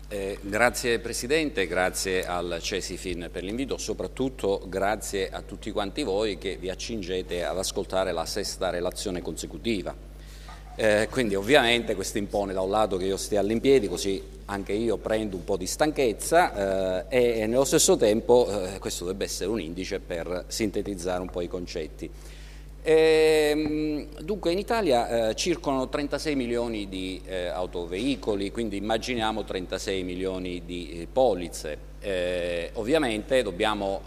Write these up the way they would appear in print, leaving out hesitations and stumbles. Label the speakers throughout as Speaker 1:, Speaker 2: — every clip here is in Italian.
Speaker 1: Grazie Presidente, grazie al Cesifin per l'invito, soprattutto grazie a tutti quanti voi che vi accingete ad ascoltare la sesta relazione consecutiva. Quindi ovviamente questo impone da un lato che io stia all'impiedi, così anche io prendo un po' di stanchezza e nello stesso tempo questo dovrebbe essere un indice per sintetizzare un po' i concetti. Dunque in Italia circolano 36 milioni di autoveicoli, quindi immaginiamo 36 milioni di polizze. Ovviamente dobbiamo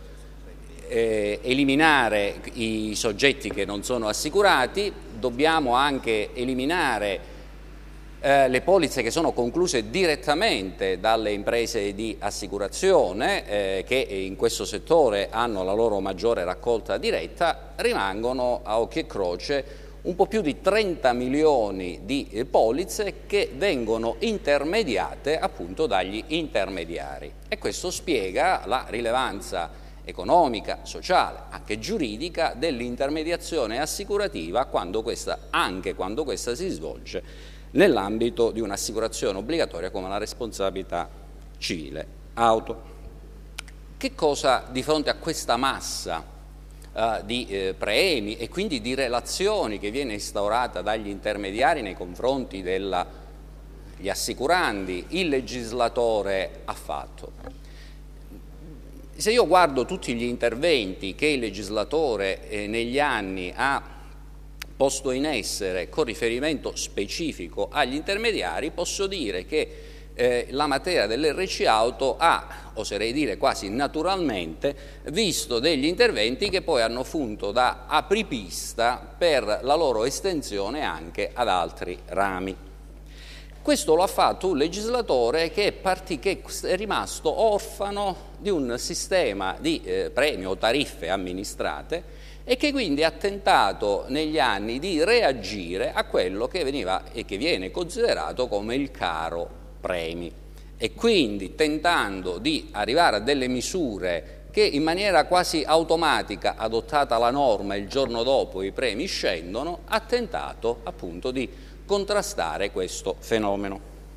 Speaker 1: eliminare i soggetti che non sono assicurati, dobbiamo anche eliminare le polizze che sono concluse direttamente dalle imprese di assicurazione che in questo settore hanno la loro maggiore raccolta diretta. Rimangono a occhio e croce un po' più di 30 milioni di polizze che vengono intermediate appunto dagli intermediari, e questo spiega la rilevanza economica, sociale, anche giuridica dell'intermediazione assicurativa anche quando questa si svolge nell'ambito di un'assicurazione obbligatoria come la responsabilità civile auto. Che cosa di fronte a questa massa di premi e quindi di relazioni che viene instaurata dagli intermediari nei confronti degli assicurandi il legislatore ha fatto? Se io guardo tutti gli interventi che il legislatore negli anni ha posto in essere con riferimento specifico agli intermediari, posso dire che la materia dell'RC auto ha, oserei dire quasi naturalmente, visto degli interventi che poi hanno funto da apripista per la loro estensione anche ad altri rami. Questo lo ha fatto un legislatore che è rimasto orfano di un sistema di premi o tariffe amministrate e che quindi ha tentato negli anni di reagire a quello che veniva e che viene considerato come il caro premi, e quindi tentando di arrivare a delle misure che in maniera quasi automatica, adottata la norma il giorno dopo i premi scendono, ha tentato appunto di contrastare questo fenomeno.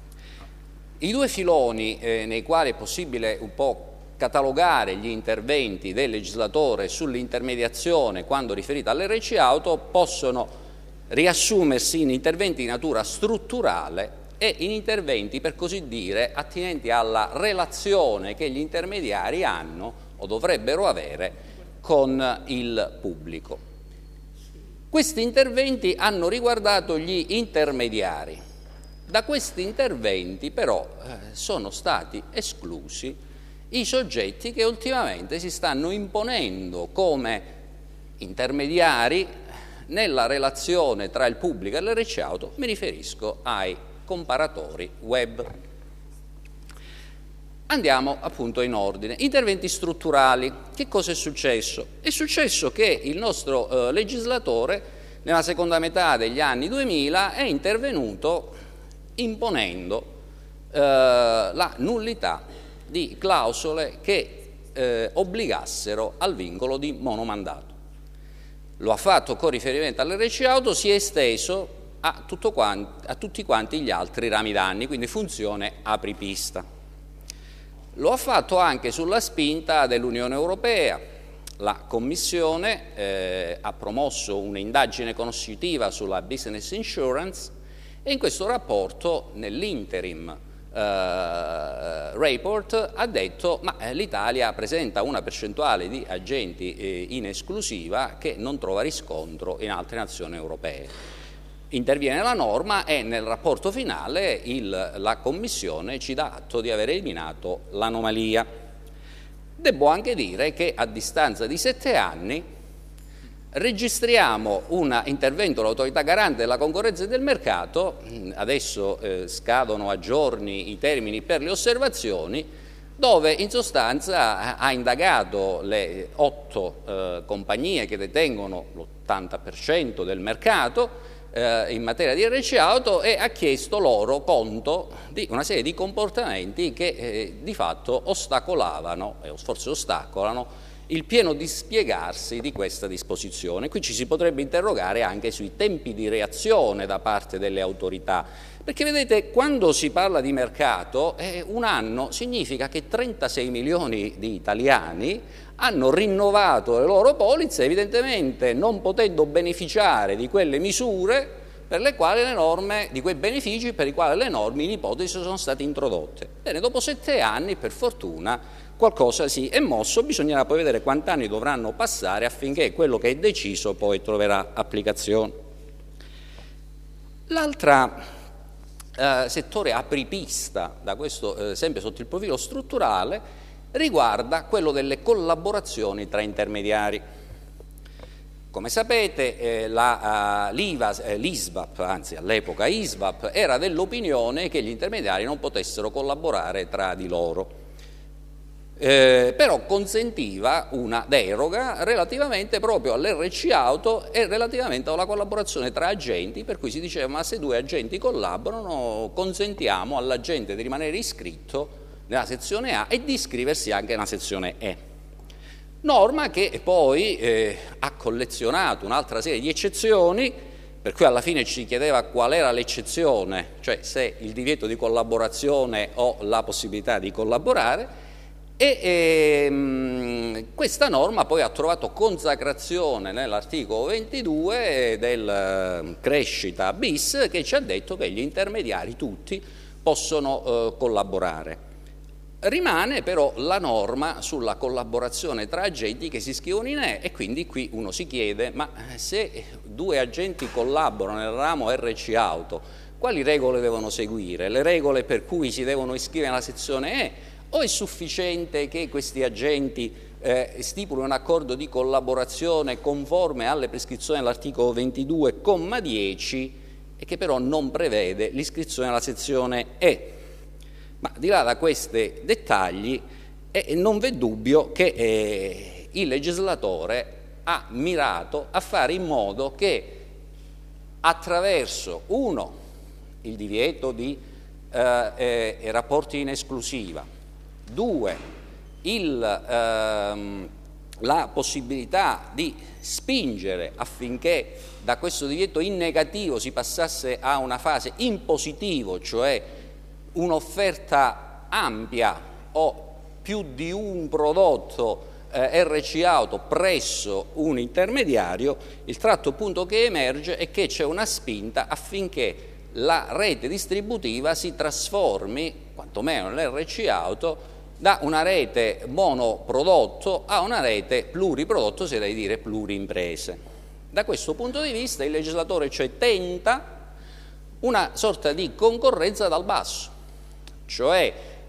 Speaker 1: I due filoni nei quali è possibile un po' catalogare gli interventi del legislatore sull'intermediazione quando riferita all'RC auto possono riassumersi in interventi di natura strutturale e in interventi, per così dire, attinenti alla relazione che gli intermediari hanno o dovrebbero avere con il pubblico. Questi interventi hanno riguardato gli intermediari. Da questi interventi però sono stati esclusi i soggetti che ultimamente si stanno imponendo come intermediari nella relazione tra il pubblico e l'RC auto. Mi riferisco ai comparatori web. Andiamo appunto in ordine. Interventi strutturali. Che cosa è successo? È successo che il nostro legislatore nella seconda metà degli anni 2000 è intervenuto imponendo la nullità di clausole che obbligassero al vincolo di monomandato. Lo ha fatto con riferimento all'RC auto, si è esteso a tutti quanti gli altri rami danni, quindi funzione apripista. Lo ha fatto anche sulla spinta dell'Unione Europea. La Commissione ha promosso un'indagine conoscitiva sulla business insurance e in questo rapporto, nell'interim report, ha detto ma l'Italia presenta una percentuale di agenti in esclusiva che non trova riscontro in altre nazioni europee. Interviene la norma e nel rapporto finale la Commissione ci dà atto di aver eliminato l'anomalia. Devo anche dire che a distanza di 7 anni registriamo un intervento dell'autorità garante della concorrenza e del mercato, adesso scadono a giorni i termini per le osservazioni, dove in sostanza ha indagato le 8 compagnie che detengono l'80% del mercato in materia di RC auto e ha chiesto loro conto di una serie di comportamenti che di fatto ostacolavano, e forse ostacolano, il pieno dispiegarsi di questa disposizione. Qui ci si potrebbe interrogare anche sui tempi di reazione da parte delle autorità, perché vedete, quando si parla di mercato, un anno significa che 36 milioni di italiani hanno rinnovato le loro polizze, evidentemente non potendo beneficiare di quelle misure per le quali le norme, di quei benefici per i quali le norme in ipotesi sono state introdotte. Bene, dopo 7 anni, per fortuna, qualcosa si è mosso, bisognerà poi vedere quanti anni dovranno passare affinché quello che è deciso poi troverà applicazione. L'altra settore apripista, da questo sempre sotto il profilo strutturale, riguarda quello delle collaborazioni tra intermediari. Come sapete, l'ISVAP, anzi all'epoca ISVAP, era dell'opinione che gli intermediari non potessero collaborare tra di loro. Però consentiva una deroga relativamente proprio all'RC auto e relativamente alla collaborazione tra agenti, per cui si diceva: ma se 2 agenti collaborano, consentiamo all'agente di rimanere iscritto nella sezione A e di iscriversi anche nella sezione E. Norma che poi ha collezionato un'altra serie di eccezioni, per cui alla fine ci chiedeva qual era l'eccezione, cioè se il divieto di collaborazione o la possibilità di collaborare. Questa norma poi ha trovato consacrazione nell'articolo 22 del Crescita bis, che ci ha detto che gli intermediari tutti possono collaborare. Rimane però la norma sulla collaborazione tra agenti che si iscrivono in E, e quindi qui uno si chiede: ma se 2 agenti collaborano nel ramo RC auto, quali regole devono seguire? Le regole per cui si devono iscrivere nella sezione E? O è sufficiente che questi agenti stipulino un accordo di collaborazione conforme alle prescrizioni dell'articolo 22,10 e che però non prevede l'iscrizione alla sezione E? Ma di là da questi dettagli non v'è dubbio che il legislatore ha mirato a fare in modo che attraverso il divieto di rapporti in esclusiva, 2, la possibilità di spingere affinché da questo divieto in negativo si passasse a una fase in positivo, cioè un'offerta ampia o più di un prodotto RC auto presso un intermediario, il tratto appunto che emerge è che c'è una spinta affinché la rete distributiva si trasformi, quantomeno nell'RC auto, da una rete monoprodotto a una rete pluriprodotto, oserei dire plurimprese. Da questo punto di vista il legislatore tenta una sorta di concorrenza dal basso, cioè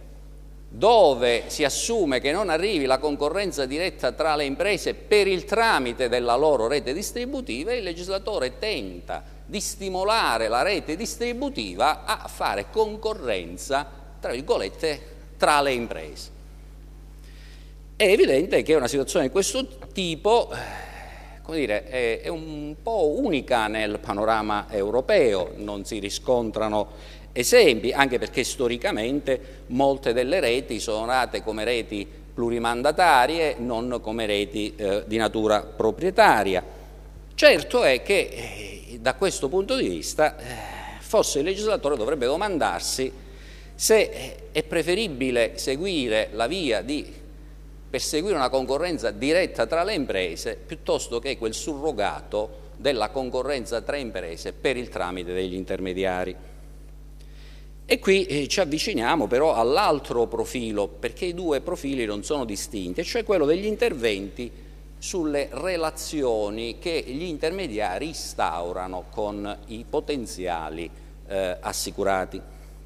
Speaker 1: dove si assume che non arrivi la concorrenza diretta tra le imprese per il tramite della loro rete distributiva, il legislatore tenta di stimolare la rete distributiva a fare concorrenza, tra virgolette, tra le imprese. È evidente che una situazione di questo tipo, come dire, è un po' unica nel panorama europeo, non si riscontrano esempi, anche perché storicamente molte delle reti sono nate come reti plurimandatarie, non come reti di natura proprietaria. Certo è che da questo punto di vista forse il legislatore dovrebbe domandarsi se è preferibile seguire la via di perseguire una concorrenza diretta tra le imprese piuttosto che quel surrogato della concorrenza tra imprese per il tramite degli intermediari. E qui ci avviciniamo però all'altro profilo, perché i 2 profili non sono distinti, cioè quello degli interventi sulle relazioni che gli intermediari instaurano con i potenziali assicurati.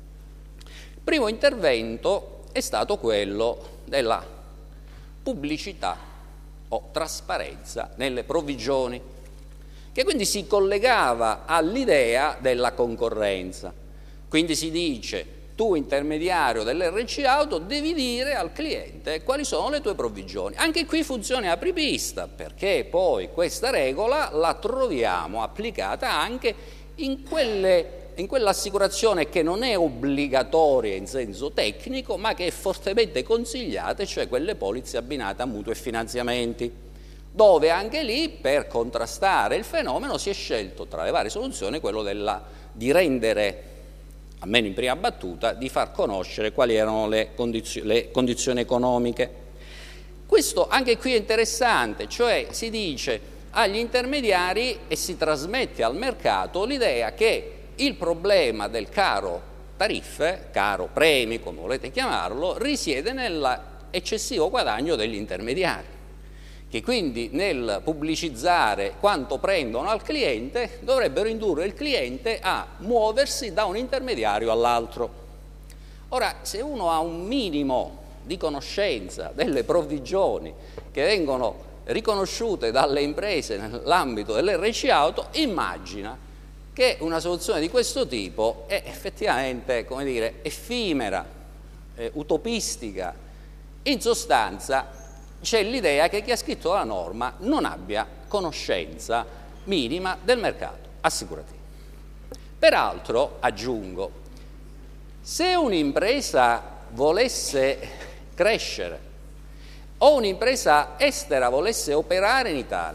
Speaker 1: Il primo intervento è stato quello della pubblicità o trasparenza nelle provvigioni, che quindi si collegava all'idea della concorrenza. Quindi si dice: tu intermediario dell'RC auto devi dire al cliente quali sono le tue provvigioni. Anche qui funziona apripista, perché poi questa regola la troviamo applicata anche in in quell'assicurazione che non è obbligatoria in senso tecnico, ma che è fortemente consigliata, cioè quelle polizze abbinate a mutui e finanziamenti, dove anche lì, per contrastare il fenomeno, si è scelto, tra le varie soluzioni, quello di rendere, almeno in prima battuta, di far conoscere quali erano le condizioni economiche. Questo anche qui è interessante, cioè si dice agli intermediari e si trasmette al mercato l'idea che il problema del caro tariffe, caro premi, come volete chiamarlo, risiede nell'eccessivo guadagno degli intermediari, che quindi nel pubblicizzare quanto prendono al cliente dovrebbero indurre il cliente a muoversi da un intermediario all'altro. Ora, se uno ha un minimo di conoscenza delle provvigioni che vengono riconosciute dalle imprese nell'ambito dell'RC auto, immagina che una soluzione di questo tipo è effettivamente, come dire, effimera, utopistica. In sostanza c'è l'idea che chi ha scritto la norma non abbia conoscenza minima del mercato assicurativo. Peraltro, aggiungo, se un'impresa volesse crescere o un'impresa estera volesse operare in Italia,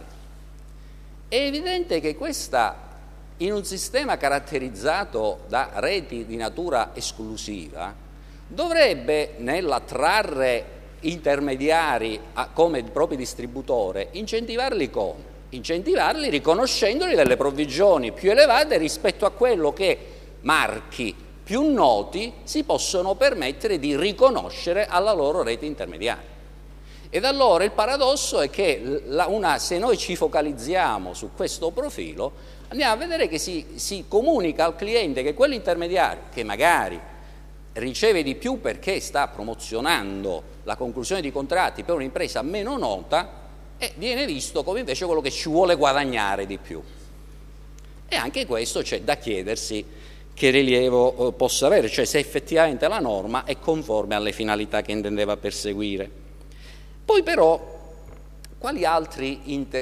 Speaker 1: è evidente che questa, in un sistema caratterizzato da reti di natura esclusiva, dovrebbe, nell'attrarre intermediari come propri distributore, incentivarli come? Incentivarli riconoscendoli delle provvigioni più elevate rispetto a quello che marchi più noti si possono permettere di riconoscere alla loro rete intermediaria. Ed allora il paradosso è che se noi ci focalizziamo su questo profilo, andiamo a vedere che si comunica al cliente che quell'intermediario, che magari riceve di più perché sta promozionando la conclusione di contratti per un'impresa meno nota, viene visto come invece quello che ci vuole guadagnare di più. E anche questo c'è da chiedersi che rilievo possa avere, cioè se effettivamente la norma è conforme alle finalità che intendeva perseguire. Poi però, quali altre,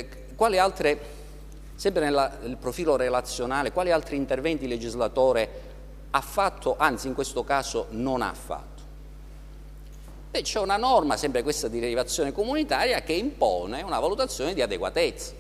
Speaker 1: sempre nel profilo relazionale, quali altri interventi il legislatore ha fatto, anzi in questo caso non ha fatto? Beh, c'è una norma, sempre questa di derivazione comunitaria, che impone una valutazione di adeguatezza.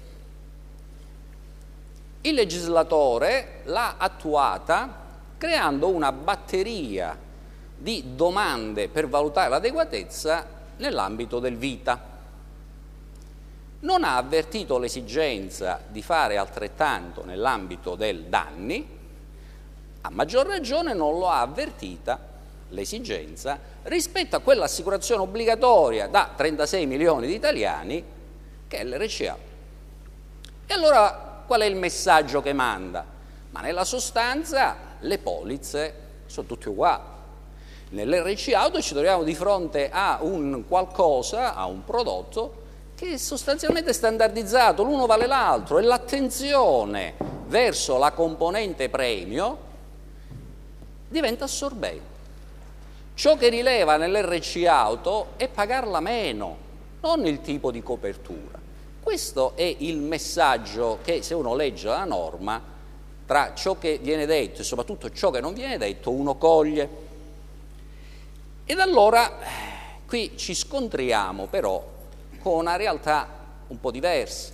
Speaker 1: Il legislatore l'ha attuata creando una batteria di domande per valutare l'adeguatezza nell'ambito del vita. Non ha avvertito l'esigenza di fare altrettanto nell'ambito del danni, a maggior ragione non lo ha avvertita l'esigenza rispetto a quell'assicurazione obbligatoria da 36 milioni di italiani che è l'RCA. E allora qual è il messaggio che manda? Ma nella sostanza le polizze sono tutte uguali. Nell'RC auto ci troviamo di fronte a un qualcosa, a un prodotto che è sostanzialmente standardizzato, l'uno vale l'altro, e l'attenzione verso la componente premio diventa assorbente. Ciò che rileva nell'RC auto è pagarla meno, non il tipo di copertura. Questo è il messaggio che, se uno legge la norma, tra ciò che viene detto e soprattutto ciò che non viene detto, uno coglie. Ed allora qui ci scontriamo però con una realtà un po' diversa.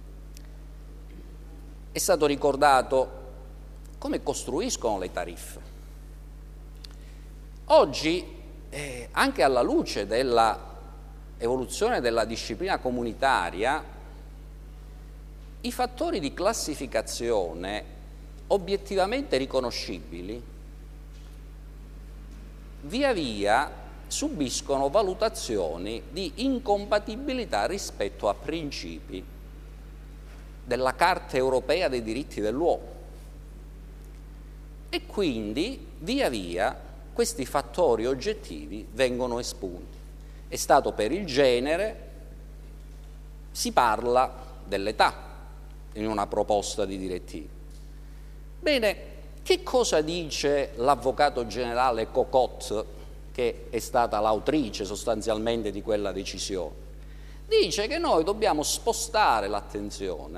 Speaker 1: È stato ricordato come costruiscono le tariffe. Oggi, anche alla luce dell'evoluzione della disciplina comunitaria, i fattori di classificazione obiettivamente riconoscibili via via subiscono valutazioni di incompatibilità rispetto a principi della Carta europea dei diritti dell'uomo e quindi via via questi fattori oggettivi vengono espunti. È stato per il genere, si parla dell'età in una proposta di direttiva. Bene, che cosa dice l'avvocato generale Cocotte, che è stata l'autrice sostanzialmente di quella decisione? Dice che noi dobbiamo spostare l'attenzione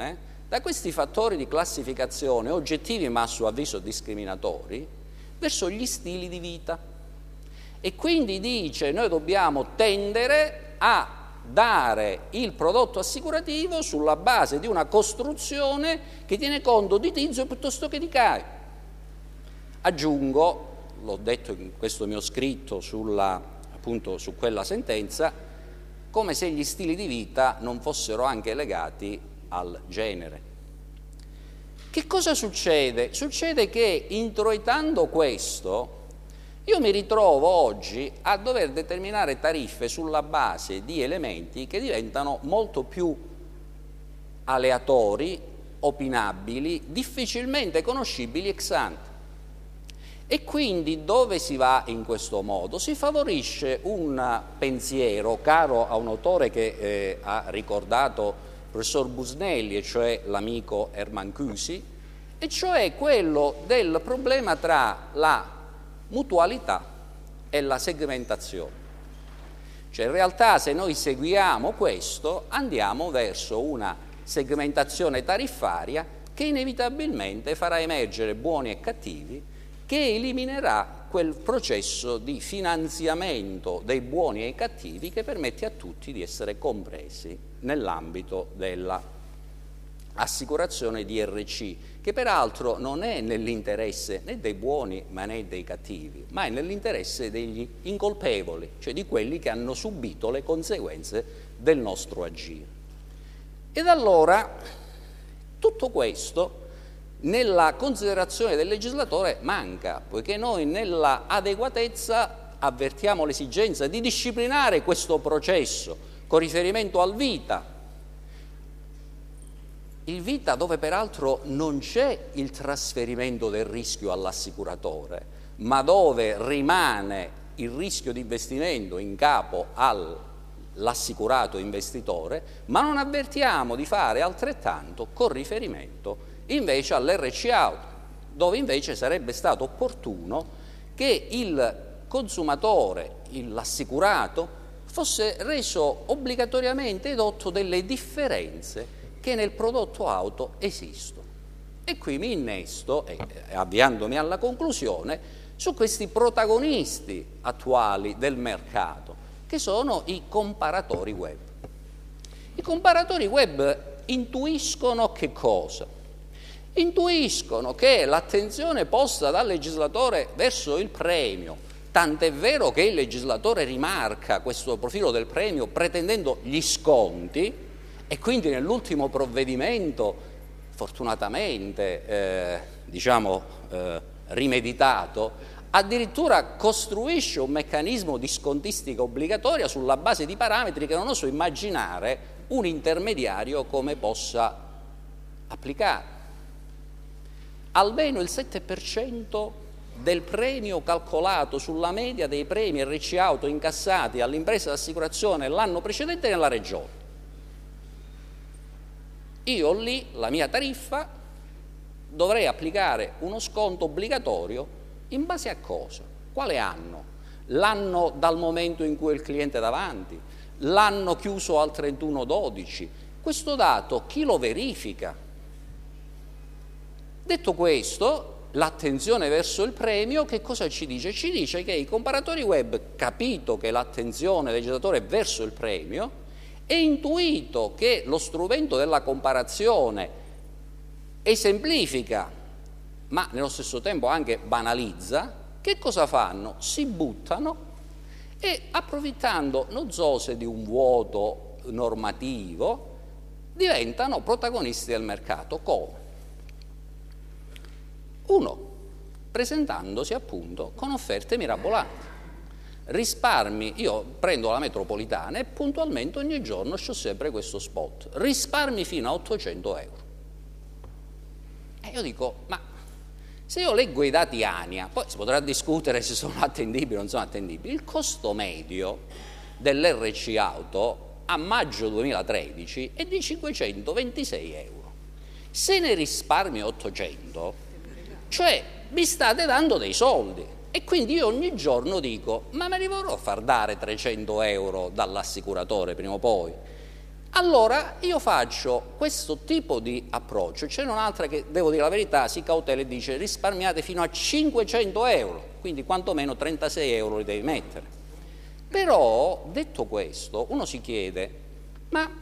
Speaker 1: da questi fattori di classificazione oggettivi ma a suo avviso discriminatori verso gli stili di vita. E quindi dice: noi dobbiamo tendere a dare il prodotto assicurativo sulla base di una costruzione che tiene conto di Tizio piuttosto che di Caio. Aggiungo, l'ho detto in questo mio scritto appunto su quella sentenza, come se gli stili di vita non fossero anche legati al genere. Che cosa succede? Succede che introitando questo io mi ritrovo oggi a dover determinare tariffe sulla base di elementi che diventano molto più aleatori, opinabili, difficilmente conoscibili ex ante. E quindi dove si va in questo modo? Si favorisce un pensiero caro a un autore che ha ricordato il professor Busnelli, e cioè l'amico Hermann Cusi, e cioè quello del problema tra la mutualità e la segmentazione. Cioè in realtà se noi seguiamo questo andiamo verso una segmentazione tariffaria che inevitabilmente farà emergere buoni e cattivi, che eliminerà quel processo di finanziamento dei buoni e i cattivi che permette a tutti di essere compresi nell'ambito della assicurazione di RC, che peraltro non è nell'interesse né dei buoni ma né dei cattivi, ma è nell'interesse degli incolpevoli, cioè di quelli che hanno subito le conseguenze del nostro agire. Ed allora tutto questo nella considerazione del legislatore manca, poiché noi nella adeguatezza avvertiamo l'esigenza di disciplinare questo processo con riferimento al vita, il vita dove peraltro non c'è il trasferimento del rischio all'assicuratore, ma dove rimane il rischio di investimento in capo all'assicurato investitore, ma non avvertiamo di fare altrettanto con riferimento invece all'RC Auto, dove invece sarebbe stato opportuno che il consumatore, l'assicurato, fosse reso obbligatoriamente edotto delle differenze che nel prodotto auto esistono. E qui mi innesto, avviandomi alla conclusione, su questi protagonisti attuali del mercato, che sono i comparatori web. I comparatori web intuiscono che cosa? Intuiscono che l'attenzione posta dal legislatore verso il premio, tant'è vero che il legislatore rimarca questo profilo del premio pretendendo gli sconti, e quindi nell'ultimo provvedimento, fortunatamente, rimeditato, addirittura costruisce un meccanismo di scontistica obbligatoria sulla base di parametri che non oso immaginare un intermediario come possa applicare. Almeno il 7% del premio calcolato sulla media dei premi RC Auto incassati all'impresa d'assicurazione l'anno precedente nella regione. Io lì, la mia tariffa, dovrei applicare uno sconto obbligatorio in base a cosa? Quale anno? L'anno dal momento in cui il cliente è davanti? L'anno chiuso al 31/12? Questo dato chi lo verifica? Detto questo, l'attenzione verso il premio che cosa ci dice? Ci dice che i comparatori web, capito che l'attenzione del legislatore è verso il premio, e intuito che lo strumento della comparazione esemplifica, ma nello stesso tempo anche banalizza, che cosa fanno? Si buttano e, approfittando non so se di un vuoto normativo, diventano protagonisti del mercato. Come? Uno, presentandosi appunto con offerte mirabolanti. Risparmi, io prendo la metropolitana e puntualmente ogni giorno c'ho sempre questo spot, risparmi fino a 800 euro. E io dico, ma se io leggo i dati ANIA, poi si potrà discutere se sono attendibili o non sono attendibili, il costo medio dell'RC Auto a maggio 2013 è di 526 euro. Se ne risparmi 800, cioè mi state dando dei soldi. E quindi io ogni giorno dico, ma me li vorrò far dare 300 euro dall'assicuratore prima o poi? Allora io faccio questo tipo di approccio. C'è un'altra che, devo dire la verità, si cautela e dice risparmiate fino a 500 euro, quindi quantomeno 36 euro li devi mettere. Però, detto questo, uno si chiede, ma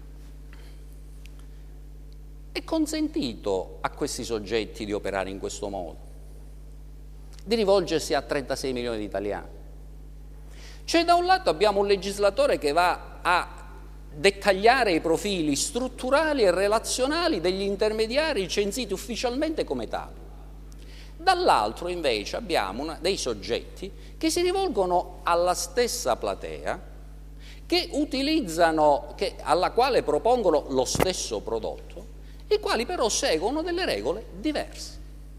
Speaker 1: è consentito a questi soggetti di operare in questo modo? Di rivolgersi a 36 milioni di italiani? Cioè, da un lato abbiamo un legislatore che va a dettagliare i profili strutturali e relazionali degli intermediari censiti ufficialmente come tali. Dall'altro invece abbiamo dei soggetti che si rivolgono alla stessa platea, che utilizzano, alla quale propongono lo stesso prodotto, i quali però seguono delle regole diverse.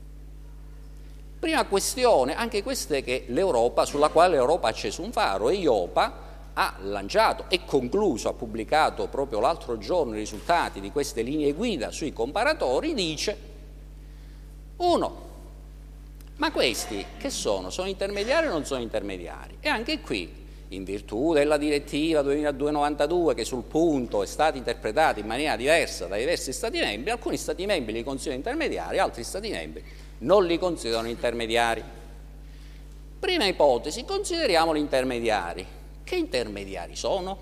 Speaker 1: Prima questione, anche queste che l'Europa, sulla quale l'Europa ha acceso un faro, e IOPA ha lanciato e concluso, ha pubblicato proprio l'altro giorno i risultati di queste linee guida sui comparatori, dice: 1. Ma questi che sono? Sono intermediari o non sono intermediari? E anche qui, in virtù della direttiva 2002/92, che sul punto è stata interpretata in maniera diversa dai diversi Stati membri, alcuni Stati membri li considerano intermediari, altri Stati membri non li considerano intermediari. Prima ipotesi, consideriamoli intermediari. Che intermediari sono?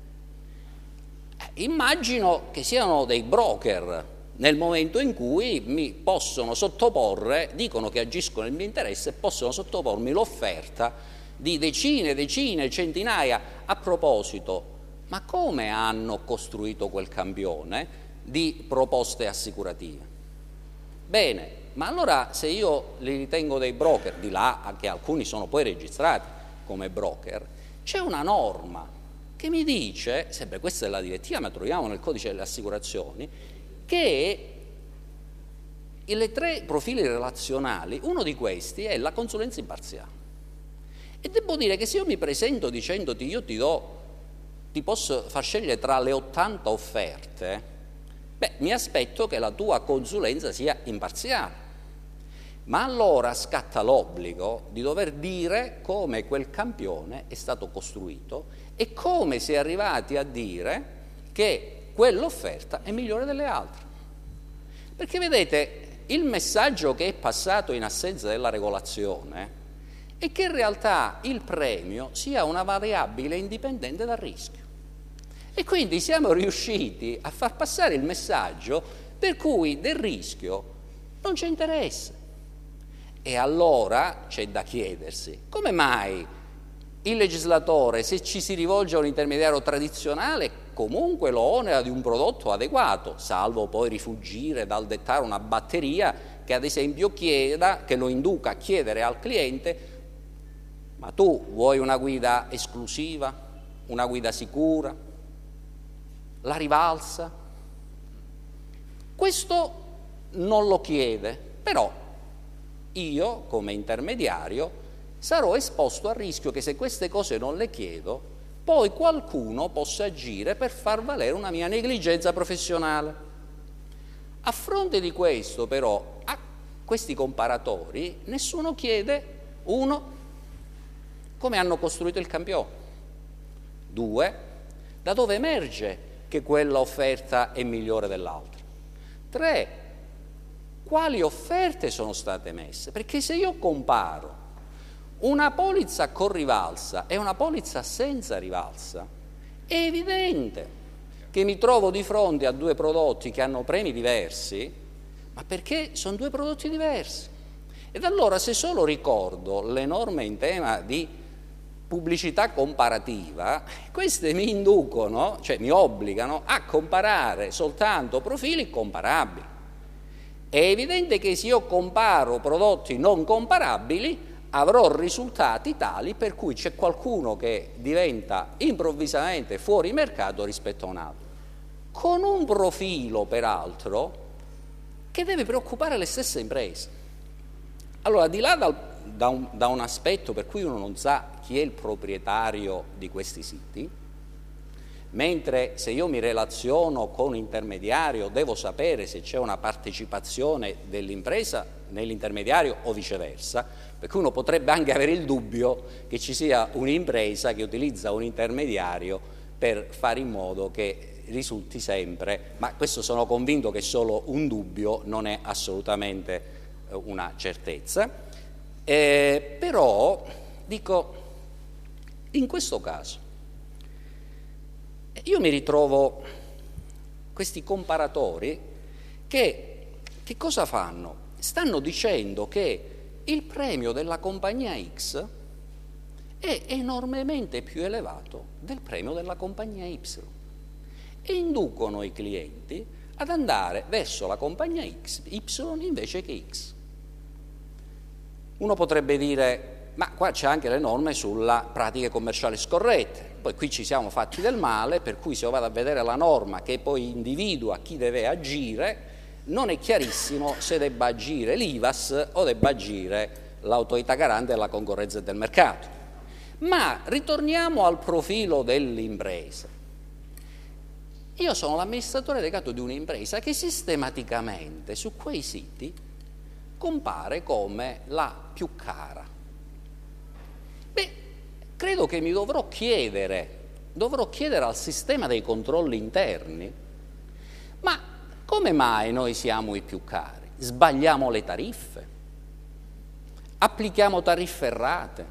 Speaker 1: Immagino che siano dei broker, nel momento in cui mi possono sottoporre, dicono che agiscono nel mio interesse e possono sottopormi l'offerta di decine, centinaia. A proposito, ma come hanno costruito quel campione di proposte assicurative? Bene, ma allora se io li ritengo dei broker, di là che alcuni sono poi registrati come broker, c'è una norma che mi dice, sempre questa è la direttiva, ma troviamo nel codice delle assicurazioni, che le 3 profili relazionali, uno di questi è la consulenza imparziale. E devo dire che se io mi presento dicendoti io ti posso far scegliere tra le 80 offerte, mi aspetto che la tua consulenza sia imparziale. Ma allora scatta l'obbligo di dover dire come quel campione è stato costruito e come si è arrivati a dire che quell'offerta è migliore delle altre. Perché vedete, il messaggio che è passato in assenza della regolazione è che in realtà il premio sia una variabile indipendente dal rischio. E quindi siamo riusciti a far passare il messaggio per cui del rischio non c'è interesse. E allora c'è da chiedersi, come mai il legislatore, se ci si rivolge a un intermediario tradizionale, comunque lo onera di un prodotto adeguato, salvo poi rifuggire dal dettare una batteria che ad esempio chieda, che lo induca a chiedere al cliente: ma tu vuoi una guida esclusiva, una guida sicura, la rivalsa? Questo non lo chiede, però io come intermediario sarò esposto al rischio che se queste cose non le chiedo, poi qualcuno possa agire per far valere una mia negligenza professionale. A fronte di questo però, a questi comparatori nessuno chiede: 1, come hanno costruito il campione; 2, da dove emerge che quella offerta è migliore dell'altra; 3, quali offerte sono state messe. Perché se io comparo una polizza con rivalsa e una polizza senza rivalsa, è evidente che mi trovo di fronte a 2 prodotti che hanno premi diversi, ma perché sono 2 prodotti diversi. Ed allora, se solo ricordo le norme in tema di pubblicità comparativa, queste mi inducono, cioè mi obbligano a comparare soltanto profili comparabili. È evidente che se io comparo prodotti non comparabili avrò risultati tali per cui c'è qualcuno che diventa improvvisamente fuori mercato rispetto a un altro, con un profilo peraltro che deve preoccupare le stesse imprese. Allora, di là da un aspetto per cui uno non sa chi è il proprietario di questi siti, mentre se io mi relaziono con un intermediario devo sapere se c'è una partecipazione dell'impresa nell'intermediario o viceversa, perché uno potrebbe anche avere il dubbio che ci sia un'impresa che utilizza un intermediario per fare in modo che risulti sempre, ma questo sono convinto che è solo un dubbio, non è assolutamente una certezza. Però dico, in questo caso io mi ritrovo questi comparatori che cosa fanno? Stanno dicendo che il premio della compagnia X è enormemente più elevato del premio della compagnia Y e inducono i clienti ad andare verso la compagnia Y invece che X. Uno potrebbe dire, ma qua c'è anche le norme sulla pratiche commerciali scorrette, poi qui ci siamo fatti del male, per cui se io vado a vedere la norma che poi individua chi deve agire, non è chiarissimo se debba agire l'IVAS o debba agire l'autorità garante della concorrenza e del mercato. Ma ritorniamo al profilo dell'impresa. Io sono l'amministratore delegato di un'impresa che sistematicamente su quei siti compare come la più cara. Credo che mi dovrò chiedere al sistema dei controlli interni, ma come mai noi siamo i più cari? Sbagliamo le tariffe? Applichiamo tariffe errate?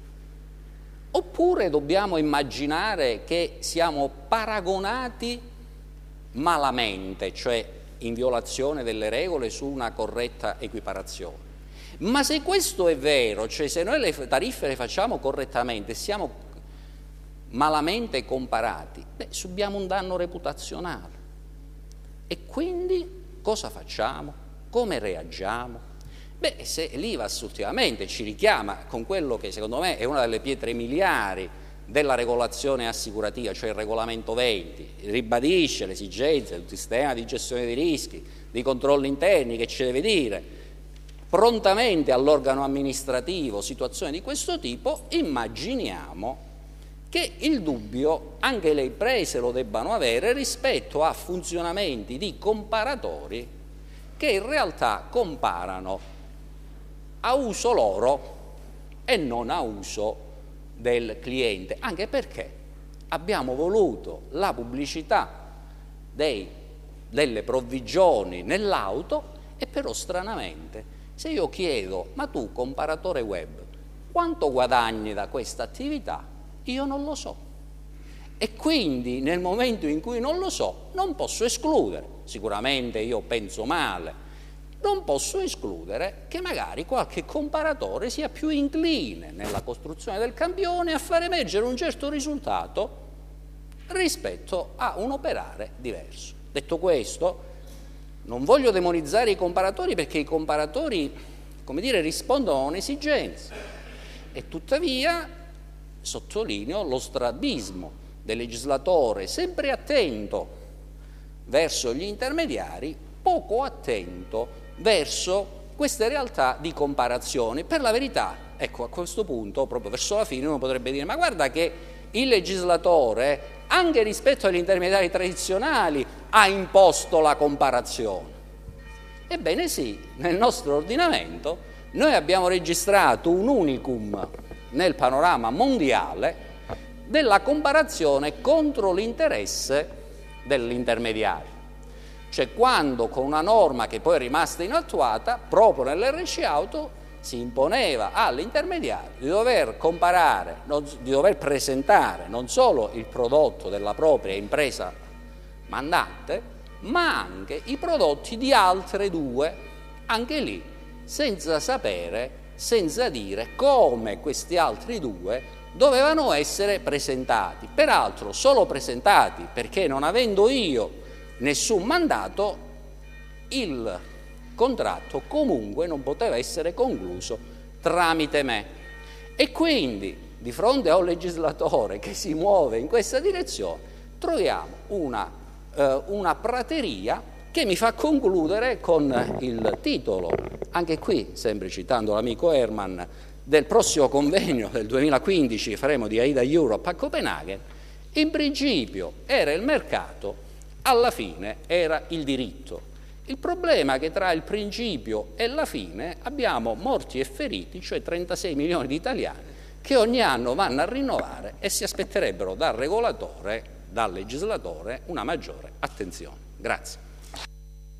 Speaker 1: Oppure dobbiamo immaginare che siamo paragonati malamente, cioè in violazione delle regole su una corretta equiparazione? Ma se questo è vero, cioè se noi le tariffe le facciamo correttamente, siamo malamente comparati, subiamo un danno reputazionale. E quindi cosa facciamo? Come reagiamo? Se l'IVAS ultimamente ci richiama con quello che secondo me è una delle pietre miliari della regolazione assicurativa, cioè il regolamento 20, ribadisce l'esigenza di un sistema di gestione dei rischi, di controlli interni che ci deve dire prontamente all'organo amministrativo situazioni di questo tipo, immaginiamo che il dubbio anche le imprese lo debbano avere rispetto a funzionamenti di comparatori che in realtà comparano a uso loro e non a uso del cliente, anche perché abbiamo voluto la pubblicità delle provvigioni nell'auto e però stranamente se io chiedo, ma tu comparatore web, quanto guadagni da questa attività? Io non lo so. E quindi nel momento in cui non lo so, non posso escludere, sicuramente io penso male, non posso escludere che magari qualche comparatore sia più incline nella costruzione del campione a far emergere un certo risultato rispetto a un operare diverso. Detto questo, non voglio demonizzare i comparatori perché i comparatori, come dire, rispondono a un'esigenza e tuttavia sottolineo lo strabismo del legislatore sempre attento verso gli intermediari, poco attento verso queste realtà di comparazione. Per la verità, ecco, a questo punto, proprio verso la fine, uno potrebbe dire, ma guarda che il legislatore, anche rispetto agli intermediari tradizionali, ha imposto la comparazione. Ebbene sì, nel nostro ordinamento noi abbiamo registrato un unicum nel panorama mondiale della comparazione contro l'interesse dell'intermediario. Cioè quando con una norma che poi è rimasta inattuata, proprio nell'RC Auto, si imponeva all'intermediario di dover comparare, di dover presentare non solo il prodotto della propria impresa mandante, ma anche i prodotti di altre due, anche lì senza sapere, senza dire come questi altri due dovevano essere presentati. Peraltro solo presentati perché non avendo io nessun mandato, il contratto comunque non poteva essere concluso tramite me. E quindi di fronte a un legislatore che si muove in questa direzione troviamo una prateria che mi fa concludere con il titolo, anche qui sempre citando l'amico Herman, del prossimo convegno del 2015 che faremo di AIDA Europe a Copenaghen. In principio era il mercato, alla fine era il diritto. Il problema è che tra il principio e la fine abbiamo morti e feriti, cioè 36 milioni di italiani che ogni anno vanno a rinnovare e si aspetterebbero dal regolatore dal legislatore una maggiore attenzione. Grazie.